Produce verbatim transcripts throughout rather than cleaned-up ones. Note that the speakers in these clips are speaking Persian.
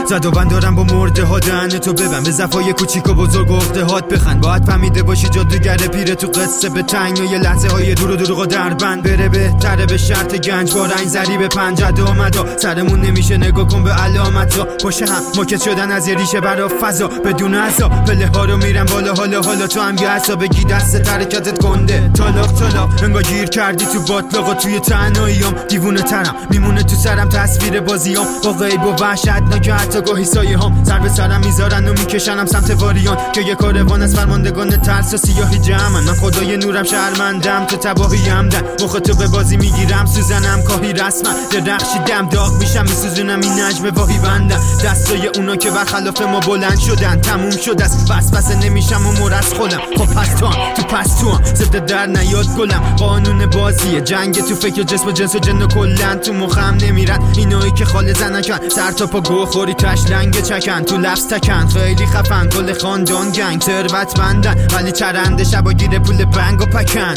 زد و بند دارم با مرده ها. دهن تو ببن به زفای کوچیک و بزرگ و اخته هات بخند. باید فهمیده باشی جادوگر پیره تو قصه به تنگ و یه لحظه های دور و دروغ و دربند بره بهتره به شرط گنج با رنگ زری به پنجد آمدا. سرمون نمیشه نگاه کن به علامت ها باشه هم ماکت شدن از یه ریشه برا فضا بدون عصا. پله ها رو میرم بالا حالا حالا تو هم یه عصا بگی دست ترکتت کنده تالاق تالاق. انگار گیر کردی تو باطلاقا توی تنهاییام. دیوونه ترم میمونه تو سرم تصویر بازیام با غیب و وحشتناک حتی گاهی سایه هم سر به سرم میذارن و میکشنم سمت واریان که یه کاروان از فرماندگان ترس و سیاهی جمعن. من خدای نورم شرمندم تو تباهی همدن مخ تو به بازی میگیرم سوزنم کاهی رسما درخشیدم داغ میشم میسوزونم این نجم واهی بندم. دستای اونا که برخلاف ما بلند شدن تموم شد از بس بس نمیشم و مرس خودم. خب پس تو هم تو پس تو هم ضد در نیاد گلم. قانون بازیه جنگ تو فکر جسم و جنس و جن و کلن تو مخم نمیرن اینایی که خاله زنکن. سر تا پا گو خوری تش لنگ چکن تو لبس تکن خیلی خفن کل خاندان گنگ ثروت مندن ولی چرنده شبا گیره پول بنگ و پکن.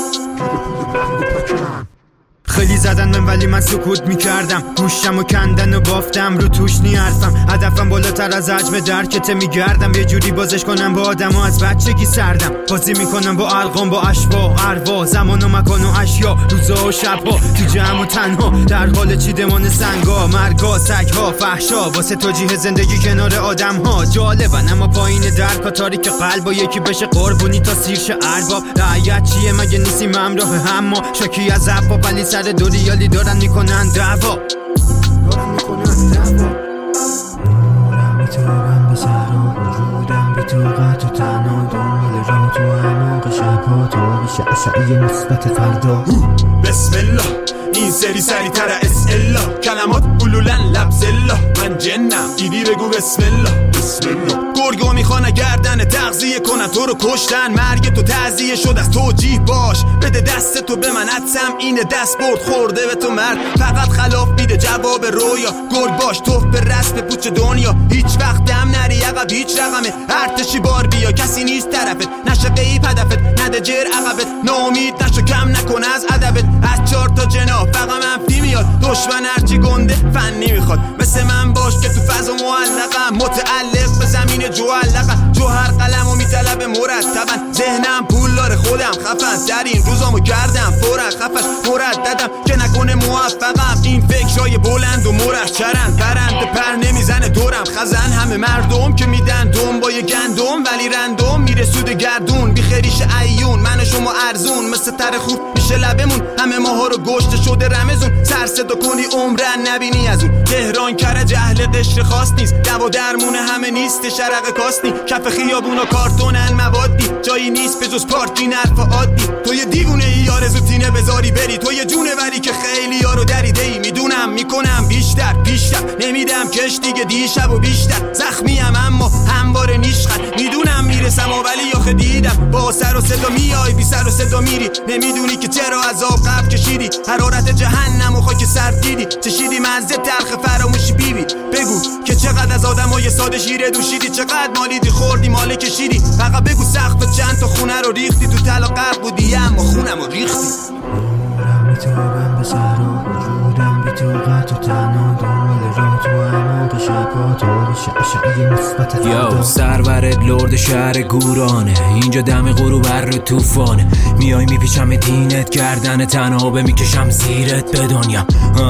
خیلی زدن من ولی من سکوت میکردم گوشم و کندن و بافتم رو توش نیارفم. هدفم بالاتر از حجم درکت میگردم یه جوری بازش کنم با آدم و از بچگی سردم. بازی میکنم با ارقام با اشبا اروا زمان و مکان و اشیا روزا و شبها تو جمع و تنها در حال چیدمان سنگا مرگا سگها فحشا واسه توجیه زندگی کنار آدم ها. جالبن اما پایین درکا تاریک قلب و یکی بشه قربونی تا سیرش ارباب. رعیت چیه مگه نیستیم همراه همما شاکی از عبا ولی سر دوریالی دارن میکنن دعوا دارن میکنن دعوا. نورم میتابم به صحرا وجودم بی طاقت و تنها دنبال راه تو اعماق شبها تا بشه عشقی مثبت فردا. بسم الله این سری سری تر اس الله کلمات بلولن لبز الله. من جنم دیدی بگو بسم الله بسم الله. گرگا میخوان گردن تغذیه کنن تو رو کشتن مرگ تو تعذیه شد از توجیه باش بده دست تو به من حدسم اینه دست برد خورده به تو مرد فقط خلاف بیده جواب رویا. گرگ باش توف به رسم پوچ دنیا هیچ وقت دم نری عقب هیچ رقمه ارتشی بار بیا کسی نیست طرفت نشه قیب هدفت نده جر عقبت ناامید نشو کم نکن از ادبت از چهار تا جناح فقط منفی میاد دشمن هرچی گنده فنی میخواد مثل من باش که تو فضا معلقم متعلق به زمین جوالقم جوهر قلم و میطلب مرتبن ذهنم پول داره خودم خفن در این روزامو کردم فورا خفش مرددم که نکنه موفقم این فکرای بلند و مرشرن پرنده پر نمیزنه دورم خزن همه مردم که میدن دنبای گندم ولی رندم میره سود گردون بی خریش ایون من و شما ارزون مثل تر خوب میشه لبمون همه ماها رو گشت شده رمزون سر صدا کنی عمرن نبینی از اون تهران کرج اهل قشر خاص نیست دوا درمون همه نیست شرق کاسنی کف خیابونا کارتونن موادی جایی نیست به جز پارکی نرف عادی. تو یه دیوونه ای آرزو تینه بذاری بری تو یه جونه ولی که خیلی یارو دریده ای میدونم میکنم بیشتر بیشتر نمیدم کش دیگه دیشب و بیشتر زخمیم اما همواره نیشخن میدونم میرسم ولی آخه دیدم با سر و صدا میای بی سر و صدا میری نمیدونی که چرا عذاب قبل کشیدی حرارت جهنم و خاک سر دیدی چشیدی مزه تلخ فراموشی بیبی بگو که چقدر از آدمای ساده شیره دوشیدی چقدر مالیدی خوردی مال کشیدی فقط بگو سقف چند تا خونه رو ریختی تو تل و قرق بودی اما خونم رو ریختی. نورم میتابم به صحرا وجودم بی طاقت و تنها دنبال راه تو اعماق شبها تا بشه عشقی مثبت فردا. یو سرورت لرد شهر گورانه اینجا دم غروب رو طوفانه میای میپیچم دینت گردن تنها به میکشم زیرت به دنیا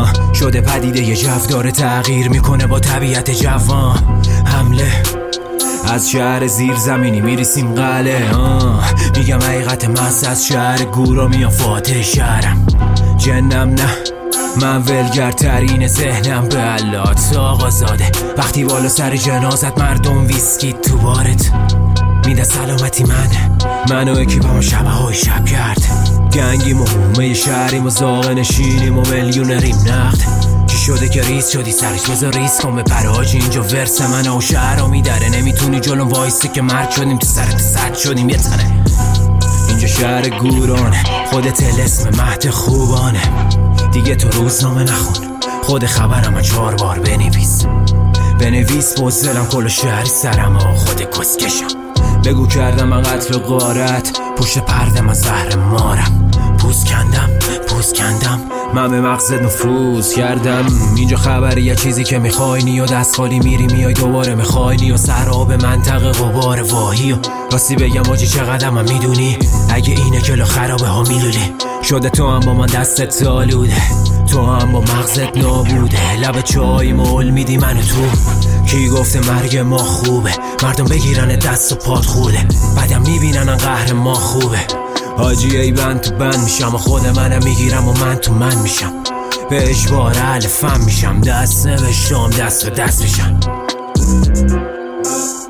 شده پدیده یه جف داره تغییر میکنه با طبیعت جوان حمله از شهر زیر زمینی میریسیم قله میگم حقیقت محض از شهر گورا میام فاتح شهرم جنم نه من ولگرترین ذهنم به علات آقا زاده وقتی بالا سر جنازت مردم ویسکی تو بارت میده سلامتی من منو اکیبام شبه های شب کرد گنگیم و مومه شهریم و زاغ نشینیم و میلیونریم نقد چی شده که ریز شدی سرش بذار ریز کن به پراج اینجا ورس من و شهر رو میداره نمیتونی جلو وایستی که مرد شدیم تو سرت سد شدیم یه تنه اینجا شهر گورانه خودت تلسم مهد خوبانه دیگه تو روزنامه نخون خود خبرم چهار بار بنویس بنویس بزدلم کل شهری سرم و خود کسکشم بگو کردم من قتل و غارت پشت پرده من زهر مارم پوست کندم پوست کندم من به مغزت نفوذ کردم. اینجا خبری یه چیزی که میخواینی و دست خالی میری میای دوباره میخواینی و سراب منطقه غبار واهی و راستی بگم آجی چقدر من میدونی اگه اینه کلا خرابه ها میلولی شده تو هم با من دستت آلوده تو هم با مغزت نابوده لب چای مول میدی منو تو کی گفته مرگ ما خوبه مردم بگیرن دست و پات خوده بعدم میبینن قهر ما خوبه حاجی ای بند تو بند میشم و خود منم میگیرم و من تو من میشم به اجبار الفم میشم دست نوشتم دست به دست میشم.